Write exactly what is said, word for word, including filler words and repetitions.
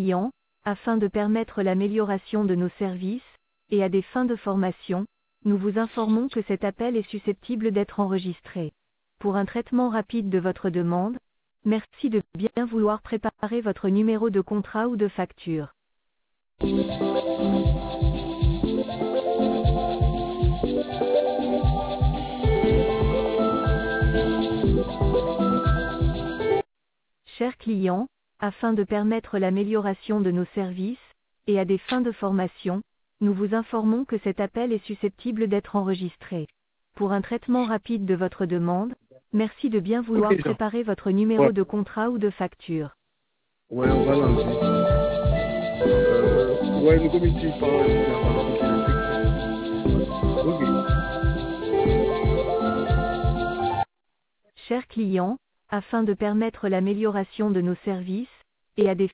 clients, afin de permettre l'amélioration de nos services, et à des fins de formation, nous vous informons que cet appel est susceptible d'être enregistré. Pour un traitement rapide de votre demande, merci de bien vouloir préparer votre numéro de contrat ou de facture. Chers clients, afin de permettre l'amélioration de nos services, et à des fins de formation, nous vous informons que cet appel est susceptible d'être enregistré. Pour un traitement rapide de votre demande, merci de bien vouloir Ok, Jean. préparer votre numéro Ouais, de contrat ou de facture. ouais, on va l'enlever. Euh, ouais, le comité parle de la partie qui est affectée. Ok. Chers clients, afin de permettre l'amélioration de nos services, et à des